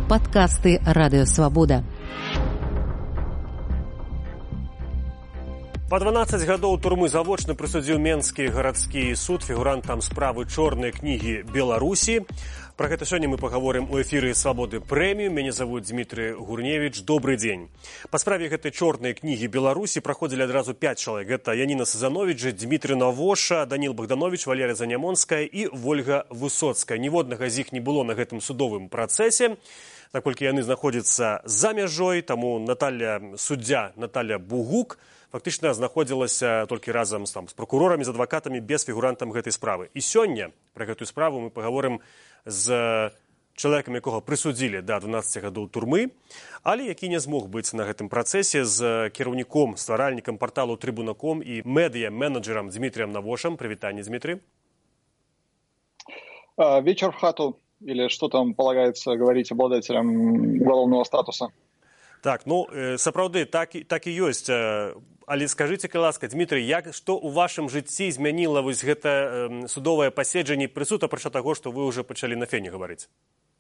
Падкасты Радыёвабода. Па 12 гадоў турмы завочна прысудзіў Менскі гарадскі суд фігурантам справы чорнай кнігі Беларусі. Пра гэта сёння мы пагаворым у эфіры «Свабоды прэмію». Мяне завуць Дмітрый Гурневіч. Добры дзень. Па справе гэтай чорнай кнігі Беларусі праходзілі адразу 5 чалавек. Гэта Яніна Сазановіч, Дмітрый Навоша, Даніл Богданович, Валерія Занямонская і Вольга Высоцкая. Ніводнага з іх не было на гэтым судовым працэсе, наколькі яны знаходзяцца за мяжой, таму суддзя Наталья Бугук фактычна знаходзілася толькі разам з пракурорамі, з адвакатамі, без фігурантам гэтай справы. І сёння пра гэтую справу мы пагаворым з чалавекам, якога прысудзілі да 12 гадоў турмы, але які не змог быць на гэтым працэсе, з кіраўніком, стваральнікам парталу Трибуна.ком і медыа-менеджерам Дмітрием Навошам. Прывітанне, Дмитрий. Вечер в хату, или что там полагается говорить обладателям уголовного статуса? Так, сапраўды, так і ёсць. Але скажыце, ласка, Дмитрий, што ў вашым жыцці змяніла вось гэта судовае паседжанне прысуд, апрача таго, што вы ўжо пачалі на фене гаварыць?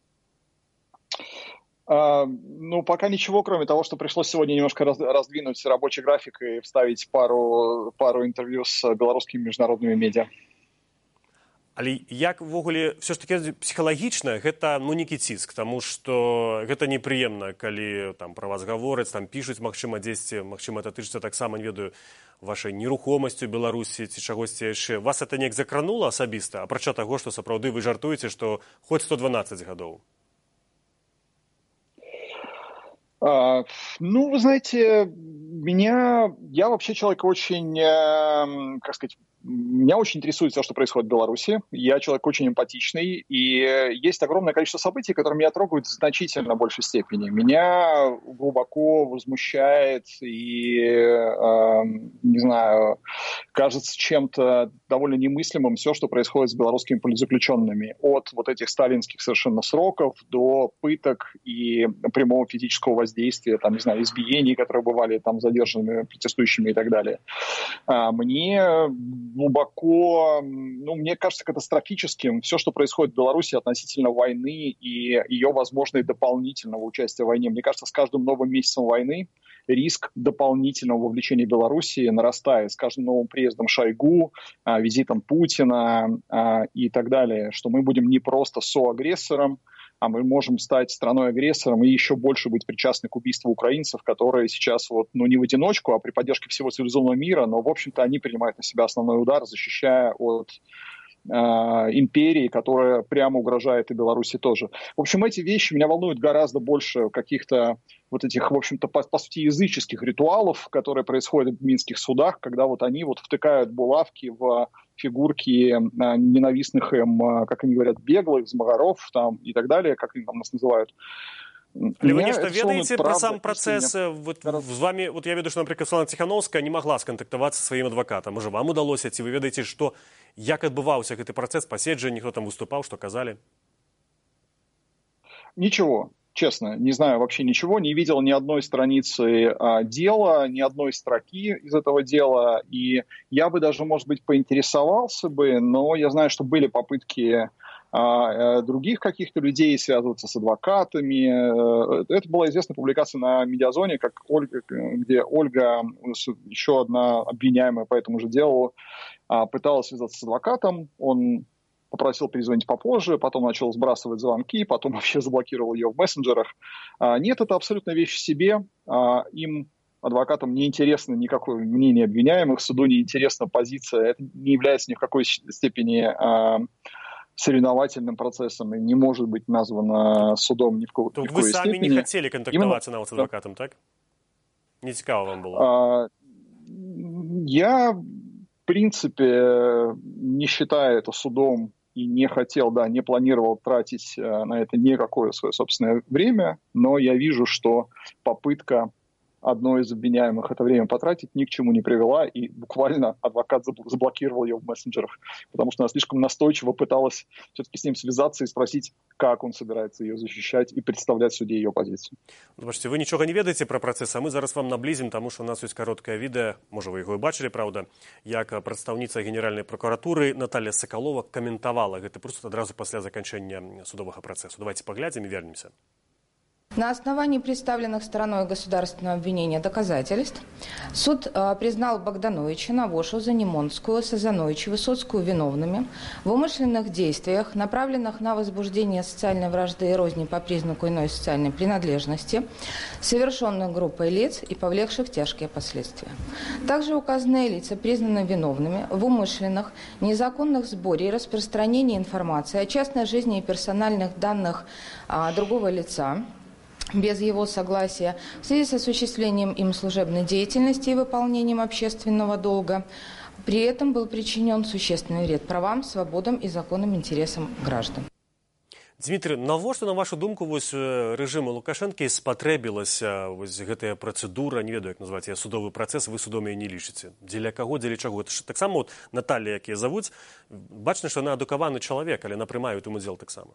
Пока ничего, кроме того, что пришлось сегодня немножко раздвинуть рабочий график и вставить пару интервью с белорусскими международными медиа. Але як ввогуле все ж таки псіхалагічна гэта нейкі ціск, таму што гэта непрыемна, калі пра вас гавораць, пішуць, магчыма, дзесьці, магчыма, это тычыцца таксама, не ведаю, вашай нерухомасцю Беларусі ці чагосьці яшчэ. Вас это неяк закранула асабіста, апрача таго, што сапраўды вы жартуеце, што хоць 112 гадоў? Вы знаете, я вообще человек очень, меня очень интересует все, что происходит в Беларуси. Я человек очень эмпатичный, и есть огромное количество событий, которые меня трогают в значительно большей степени. Меня глубоко возмущает и, не знаю, кажется чем-то довольно немыслимым все, что происходит с белорусскими политзаключенными. От вот этих сталинских совершенно сроков до пыток и прямого физического воздействия, избиений, которые бывали задержанными протестующими и так далее. Мне глубоко, мне кажется катастрофическим все, что происходит в Беларуси относительно войны и ее возможного дополнительного участия в войне. Мне кажется, с каждым новым месяцем войны риск дополнительного вовлечения Беларуси нарастает. С каждым новым приездом Шойгу, визитом Путина и так далее, что мы будем не просто соагрессором, а мы можем стать страной-агрессором и еще больше быть причастны к убийству украинцев, которые сейчас не в одиночку, а при поддержке всего цивилизованного мира, но, в общем-то, они принимают на себя основной удар, защищая от империи, которая прямо угрожает и Беларуси тоже. В общем, эти вещи меня волнуют гораздо больше каких-то этих, в общем-то, по сути, языческих ритуалов, которые происходят в минских судах, когда они втыкают булавки в фигурки ненавистных им, как они говорят, беглых, змагаров и так далее, как они нас называют. Але вы нешта ведаеце пра сам працэс? З вами, я ведаю, што, напрыклад, Святлана Ціхановская не магла скантактавацца са сваім адвакатам. Можа, вам удалося, ці вы ведаеце, як адбываўся гэты працэс паседжання, хто там выступаў, што казалі? Ничего. Честно, не знаю вообще ничего, не видел ни одной страницы дела, ни одной строки из этого дела, и я бы даже, может быть, поинтересовался бы, но я знаю, что были попытки других каких-то людей связываться с адвокатами. Это была известная публикация на Медиазоне, где Ольга, еще одна обвиняемая по этому же делу, пыталась связаться с адвокатом, он попросил перезвонить попозже, потом начал сбрасывать звонки, потом вообще заблокировал ее в мессенджерах. Нет, это абсолютно вещь в себе. Им, адвокатам, не интересно никакое мнение обвиняемых, суду не интересна позиция. Это не является ни в какой степени соревновательным процессом и не может быть названо судом ни в какой степени. Вы сами не хотели контактоваться с адвокатом, так? Не цікаво вам было? Я, в принципе, не считаю это судом и не хотел, не планировал тратить на это никакое свое собственное время, но я вижу, что попытка одной из обвиняемых это время потратить ни к чему не привела, и буквально адвокат заблокировал ее в мессенджерах, потому что она слишком настойчиво пыталась все-таки с ним связаться и спросить, как он собирается ее защищать и представлять в суде ее позицию. Бачите, вы нічога не ведаеце пра працэс, а мы зараз вам наблізім, таму што у нас ёсць кароткае відэа, можа вы яго і бачылі, праўда, як прадстаўніца Генеральнай пракуратуры Наталья Сакалова каментавала гэты прысуд адразу пасля заканчэння судовага працэсу. Давайте паглядзім і вернемся. На основании представленных стороной государственного обвинения доказательств суд признал Богдановича, Навошу, Занимонскую, Сазановича, Высоцкую виновными в умышленных действиях, направленных на возбуждение социальной вражды и розни по признаку иной социальной принадлежности, совершенных группой лиц и повлекших тяжкие последствия. Также указанные лица признаны виновными в умышленных, незаконных сборе и распространении информации о частной жизни и персональных данных другого лица, без его согласия, в связи с осуществлением им служебной деятельности и выполнением общественного долга. При этом был причинен существенный вред правам, свободам и законным интересам граждан. Дмитрий, навошта, на вашу думку, рэжыму Лукашэнкі спатрэбілася гэтая працэдура, не ведаю, як назваць, судовы працэс, вы судом яе не лічыце? Дзеля каго, дзеля чаго? Это ж таксама Наталья, якія завуць, бачна, што яна адукаваны чалавек, але яна прымае ў тым удзел таксама.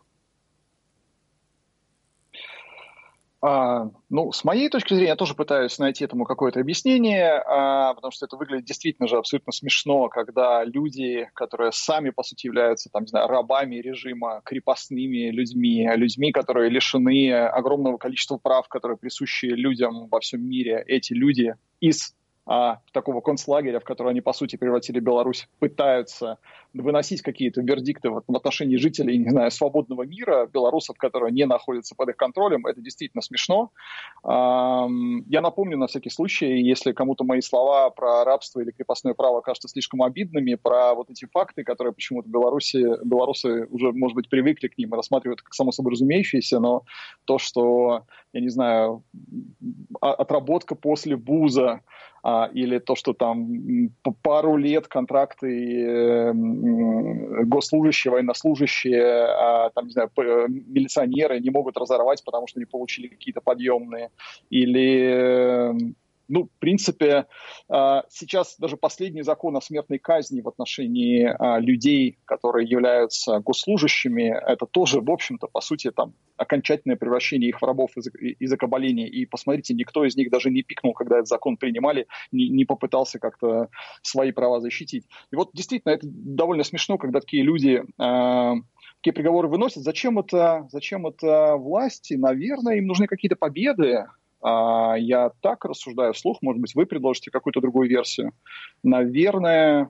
С моей точки зрения, я тоже пытаюсь найти этому какое-то объяснение, потому что это выглядит действительно же абсолютно смешно, когда люди, которые сами, по сути, являются, рабами режима, крепостными людьми, которые лишены огромного количества прав, которые присущи людям во всем мире, эти люди из такого концлагеря, в который они, по сути, превратили Беларусь, пытаются выносить какие-то вердикты в отношении жителей, не знаю, свободного мира, белорусов, которые не находятся под их контролем. Это действительно смешно. Я напомню на всякий случай, если кому-то мои слова про рабство или крепостное право кажутся слишком обидными, про вот эти факты, которые почему-то белорусы уже, может быть, привыкли к ним и рассматривают как само собой разумеющиеся, но то, что, я не знаю, отработка после вуза, или то, что там пару лет контракты госслужащие, военнослужащие, милиционеры не могут разорвать, потому что не получили какие-то подъемные. Или, в принципе, сейчас даже последний закон о смертной казни в отношении людей, которые являются госслужащими, это тоже, в общем-то, по сути, окончательное превращение их в рабов и закабаление. И посмотрите, никто из них даже не пикнул, когда этот закон принимали, не попытался как-то свои права защитить. И вот действительно, это довольно смешно, когда такие люди такие приговоры выносят. Зачем это власти? Наверное, им нужны какие-то победы. Я так рассуждаю вслух, может быть, вы предложите какую-то другую версию. Наверное,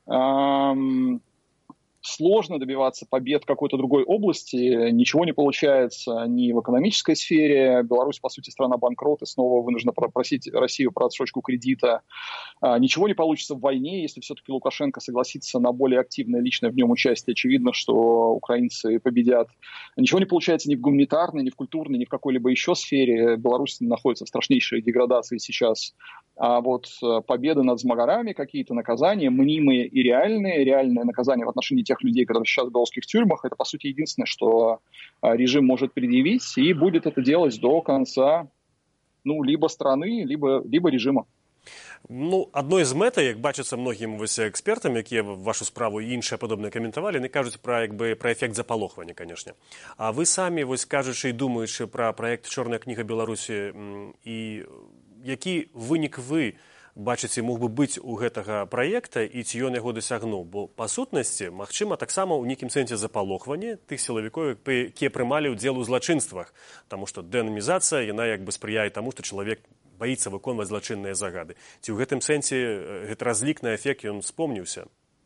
сложно добиваться побед в какой-то другой области. Ничего не получается ни в экономической сфере. Беларусь, по сути, страна-банкрот, и снова вынуждена просить Россию про отсрочку кредита. Ничего не получится в войне, если все-таки Лукашенко согласится на более активное личное в нем участие. Очевидно, что украинцы победят. Ничего не получается ни в гуманитарной, ни в культурной, ни в какой-либо еще сфере. Беларусь находится в страшнейшей деградации сейчас. А вот победы над змагарами, какие-то наказания, мнимые и реальные наказания в отношении тех людей, которые сейчас в белорусских тюрьмах, это, по сути, единственное, что режим может предъявить, и будет это делать до конца, либо страны, либо режима. Адной з мэтай, як бачыцца многім экспертам, якія вашу справу і іншыя падобныя каментавалі, яны кажуць пра эфект запалохвання, канешне. А вы самі, кажучы і думаючы пра праект «Чорная кніга Беларусі», і які вынік вы бачыце, мог бы быць у гэтага праекта і ці ён яго дасягнуў? Бо, па сутнасці, магчыма, таксама ў нейкім сэнсе запалохвання тых сілавікоў, якія прымалі ўдзел у злачынствах. Таму што дэнамізацыя, яна спрыяе таму, што чалавек баіцца выконваць злачынныя загады. Ці ў гэтым сэнсе гэты разлік на эфект, ён вспомніўся?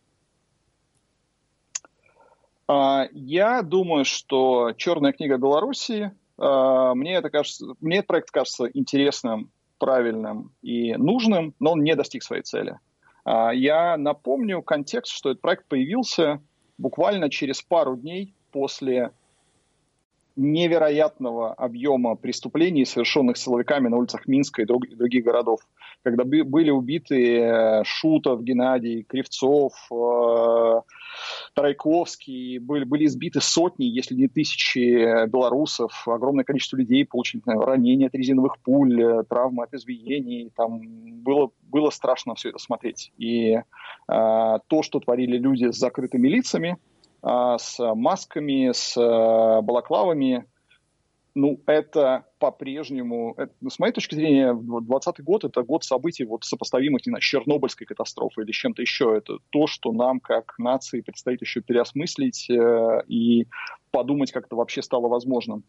Я думаю, что «Черная книга Беларуси», мне этот проект кажется интересным, правильным и нужным, но он не достиг своей цели. Я напомню контекст, что этот проект появился буквально через пару дней после невероятного объема преступлений, совершенных силовиками на улицах Минска и других городов, когда были убиты Шутов, Геннадий, Кривцов, Тарайковский, были избиты сотни, если не тысячи белорусов, огромное количество людей получили ранения от резиновых пуль, травмы от избиений, там было страшно все это смотреть. И то, что творили люди с закрытыми лицами, с масками, с балаклавами, ну, это по-прежнему, с моей точки зрения, 2020 год – это год событий, вот, сопоставимых, не знаю, с Чернобыльской катастрофой или с чем-то еще. Это то, что нам, как нации, предстоит еще переосмыслить и подумать, как это вообще стало возможным.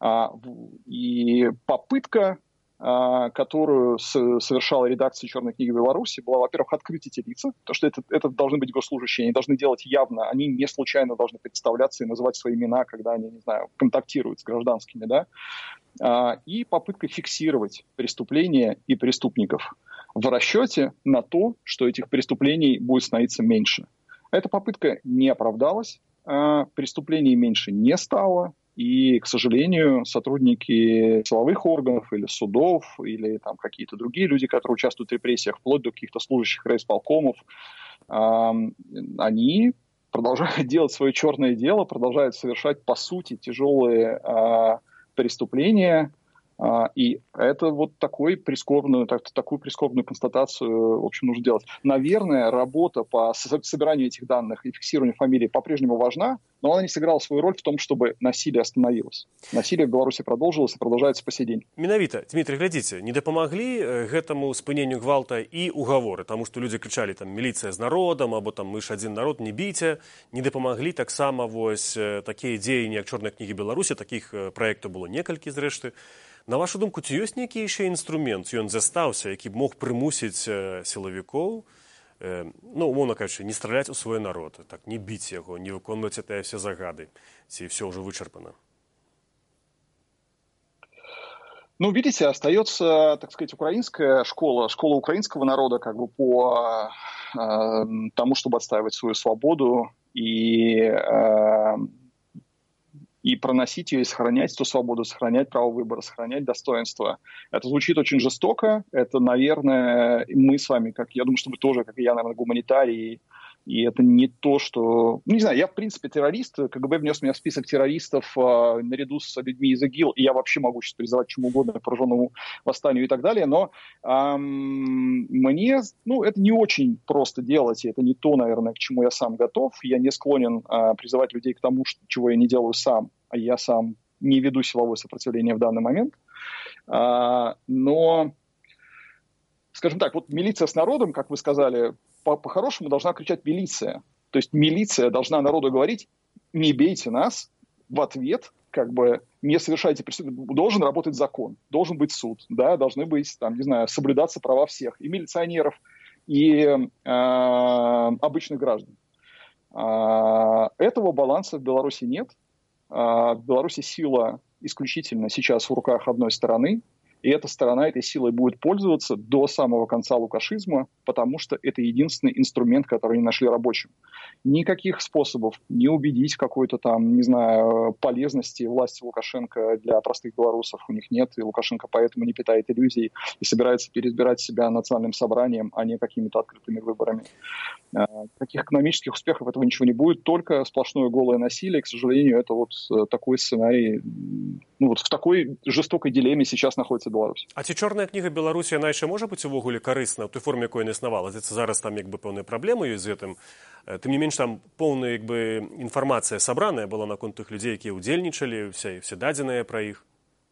И попытка, которую совершала редакция «Черной книги Беларуси», была, во-первых, открыть эти лица, потому что это должны быть госслужащие, они должны делать явно, они не случайно должны представляться и называть свои имена, когда они, не знаю, контактируют с гражданскими, да, и попытка фиксировать преступления и преступников в расчете на то, что этих преступлений будет становиться меньше. Эта попытка не оправдалась, преступлений меньше не стало. И, к сожалению, сотрудники силовых органов или судов, или там какие-то другие люди, которые участвуют в репрессиях, вплоть до каких-то служащих райисполкомов, они продолжают делать свое черное дело, продолжают совершать, по сути, тяжелые преступления. И это вот такую прискорбную констатацию, в общем, нужно делать. Наверное, работа по собиранию этих данных и фиксированию фамилий по-прежнему важна, но она не сыграла свою роль в том, чтобы насилие остановилось. Насилие в Беларуси продолжилось и продолжается по сей день. Менавіта, Дмитрий, глядзіце, не дапамаглі гэтаму спыненню гвалта і угаворы, таму што людзі крычалі там міліцыя з народам, або там мы ж адзін народ, не біце, не дапамаглі таксама вось такія дзеянні, як Чорная кніга Беларусі, такіх праектаў было некалькі зрэшты. На вашу думку, ці ёсць нейкі яшчэ інструмент, ён застаўся, які б мог прымусіць сілавікоў, ну, умоўна кажучы, не страляць у свой народ, так, не біць яго, не выконваць гэтыя все загады, ці все ўжо вычарпана? Ну, видите, остается, так сказать, украинская школа украинского народа как бы по тому, чтобы отстаивать свою свободу и проносить ее, и сохранять эту свободу, сохранять право выбора, сохранять достоинство. Это звучит очень жестоко. Это, наверное, мы с вами, я думаю, что вы тоже, как и я, наверное, гуманитарии. И это не то, что... Ну, не знаю, я, в принципе, террорист. КГБ внес меня в список террористов наряду с людьми из ИГИЛ, и я вообще могу сейчас призывать чему угодно к вооруженному восстанию и так далее. Но мне, это не очень просто делать, и это не то, наверное, к чему я сам готов. Я не склонен призывать людей к тому, чего я не делаю сам, а я сам не веду силовое сопротивление в данный момент. Но, скажем так, вот милиция с народом, как вы сказали, по-хорошему должна кричать милиция. То есть милиция должна народу говорить: не бейте нас, в ответ как бы не совершайте преступления. Должен работать закон, должен быть суд, да, должны быть, там, не знаю, соблюдаться права всех, и милиционеров, и обычных граждан. Этого баланса в Беларуси нет. В Беларуси сила исключительно сейчас в руках одной стороны, и эта сторона этой силой будет пользоваться до самого конца лукашизма, потому что это единственный инструмент, который они нашли рабочим. Никаких способов не убедить какой-то там, не знаю, полезности власти Лукашенко для простых белорусов у них нет, и Лукашенко поэтому не питает иллюзий и собирается переизбирать себя национальным собранием, а не какими-то открытыми выборами. Таких экономических успехов этого ничего не будет, только сплошное голое насилие. К сожалению, это вот такой сценарий, в такой жестокой дилемме сейчас находится Беларусь. А ці Чорная кніга Беларусі, яна яшчэ можа быць увогуле карысна ў той форме, якой яна існавала? Зараз там пэўныя праблемы ёсць з гэтым. Тым не менш, там поўная інфармацыя сабраная была наконт тых людзей, якія ўдзельнічалі, все дадзеныя пра іх.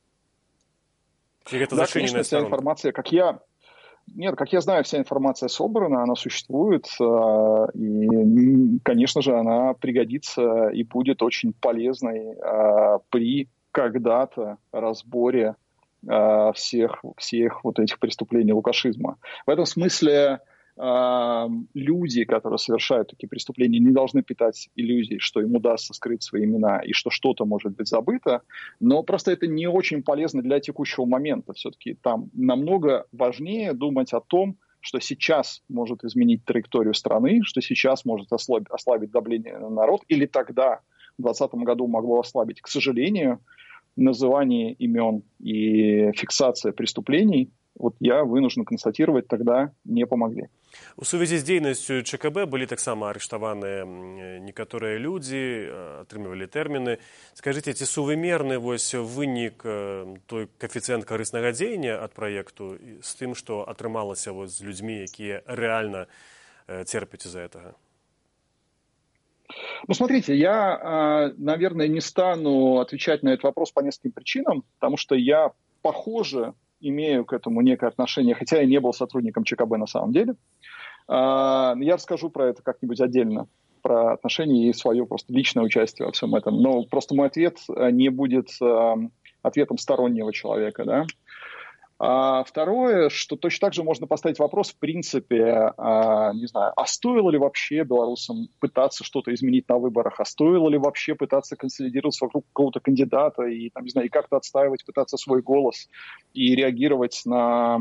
Да, конечно, вся информация, как я знаю, вся информация собрана, она существует, и, конечно же, она пригодится и будет очень полезной при когда-то разборе всех вот этих преступлений лукашизма. В этом смысле люди, которые совершают такие преступления, не должны питать иллюзий, что им удастся скрыть свои имена и что что-то может быть забыто, но просто это не очень полезно для текущего момента. Все-таки там намного важнее думать о том, что сейчас может изменить траекторию страны, что сейчас может ослабить давление на народ, или тогда, в 2020 году, могло ослабить. К сожалению, называние имен и фиксация преступлений, вот я вынужден констатировать, тогда не помогли. У сувязі з дзейнасцю ЧКБ былі таксама арыштаваныя некаторыя людзі, атрымлівалі тэрміны. Скажыце, ці сувымерны вынік той каэфіцыент карыснага дзеяння ад праекту з тым, што атрымалася з людзьмі, якія рэальна церпяць з-за гэтага? Ну, смотрите, я, наверное, не стану отвечать на этот вопрос по нескольким причинам, потому что я, похоже, имею к этому некое отношение, хотя я не был сотрудником ЧКБ на самом деле. Я расскажу про это как-нибудь отдельно, про отношения и свое просто личное участие во всем этом. Но просто мой ответ не будет ответом стороннего человека, да. А второе, что точно так же можно поставить вопрос, в принципе, не знаю, а стоило ли вообще белорусам пытаться что-то изменить на выборах, а стоило ли вообще пытаться консолидироваться вокруг какого-то кандидата и, там, не знаю, и как-то отстаивать, пытаться свой голос и реагировать на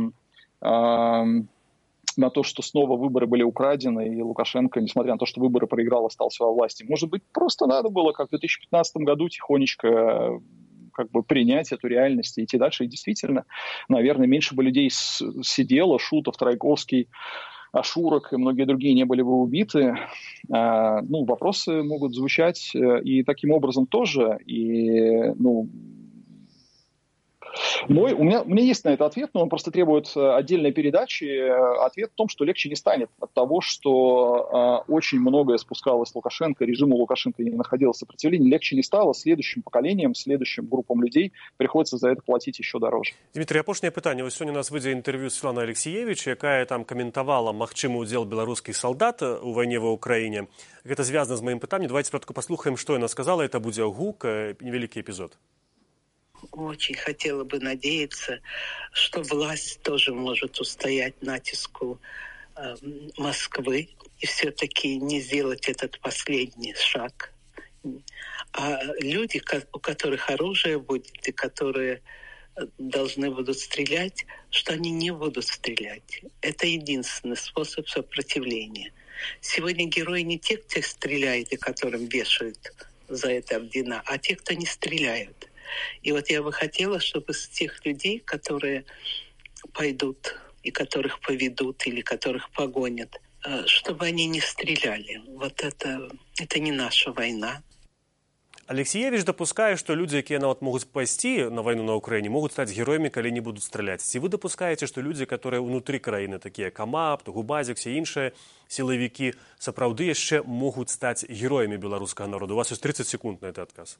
то, что снова выборы были украдены, и Лукашенко, несмотря на то, что выборы проиграл, остался во власти. Может быть, просто надо было, как в 2015 году, тихонечко как бы принять эту реальность и идти дальше. И действительно, наверное, меньше бы людей сидело, Шутов, Трайковский, Ашурок и многие другие не были бы убиты. Ну, вопросы могут звучать и таким образом тоже. И, ну, у меня есть на это ответ, но он просто требует отдельной передачи. Ответ в том, что легче не станет от того, что очень многое спускалось Лукашенко, режиму Лукашенко не находилось сопротивления. Легче не стало. Следующим поколениям, следующим группам людей приходится за это платить еще дороже. Дмитрий, апошняе пытанне. Вось сёння у нас выйдзе інтэрв'ю з Светланай Алексіевіч, якая там каментавала магчымы ўдзел беларускіх салдат у вайне ва Ўкраіне. Гэта звязана з маім пытаннем. Давайте спачатку паслухаем, што яна сказала. Это будзе гук, невялікі эпізод. Очень хотела бы надеяться, что власть тоже может устоять натиску Москвы и все-таки не сделать этот последний шаг. А люди, у которых оружие будет и которые должны будут стрелять, что они не будут стрелять. Это единственный способ сопротивления. Сегодня герои не те, кто стреляет и которым вешают за это ордена, а те, кто не стреляют. И вот я бы хотела, чтобы с тех людей, которые пойдут и которых поведут или которых погонят, чтобы они не стреляли. Вот это не наша война. Алексіевіч дапускае, што людзі, якія нават могуць пайсці на вайну на Ўкраіне, могуць стаць героямі, калі не будуць страляць. Ці вы дапускаеце, што людзі, которые ўнутры краіны, такія КАМАП, Губазік, все іншыя сілавікі, сапраўды яшчэ могуць стаць героямі беларускага народу? У вас ёсць 30 секунд на этот адказ.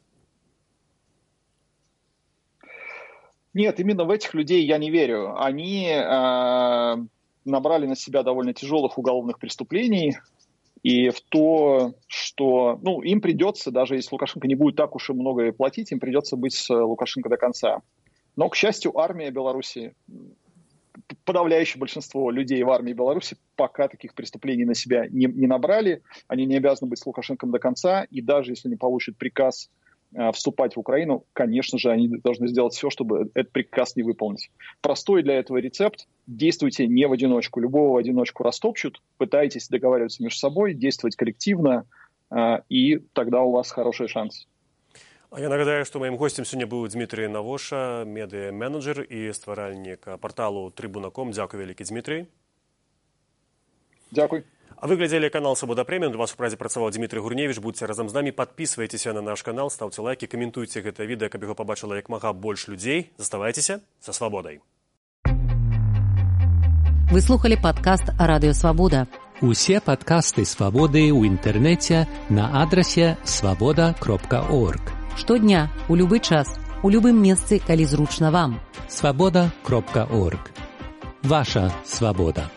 Нет, именно в этих людей я не верю. Они набрали на себя довольно тяжелых уголовных преступлений, и в то, что им придется, даже если Лукашенко не будет так уж и много платить, им придется быть с Лукашенко до конца. Но, к счастью, армия Беларуси, подавляющее большинство людей в армии Беларуси пока таких преступлений на себя не набрали, они не обязаны быть с Лукашенко до конца, и даже если они получат приказ вступать в Украину, конечно же, они должны сделать все, чтобы этот приказ не выполнить. Простой для этого рецепт. Действуйте не в одиночку. Любого в одиночку растопчут. Пытайтесь договариваться между собой, действовать коллективно, и тогда у вас хороший шанс. Я нагадаю, што маім гостем сёння быў Дмітрый Навоша, медыа-менеджер і стваральнік парталу Трибуна.com. Дзякуй вялікі, Дмітрый. Дзякуй. А вы глядзелі канал Свабода Прэміум. Для вас у празе працаваў Дмітрый Гурневіч. Будьце разам з намі, падпісвайцеся на наш канал, стаўце лайкі, каментуйце гэта відэа, каб яго пабачыла як мага больш людзей. Заставайцеся са свабодай. Вы слухали падкаст «Радыё Свабода». Усе падкасты Свабоды ў інтэрнэце на адрасе swaboda.org. Штодня, у любы час, у любым месцы, калі зручна вам. swaboda.org. Ваша свабода.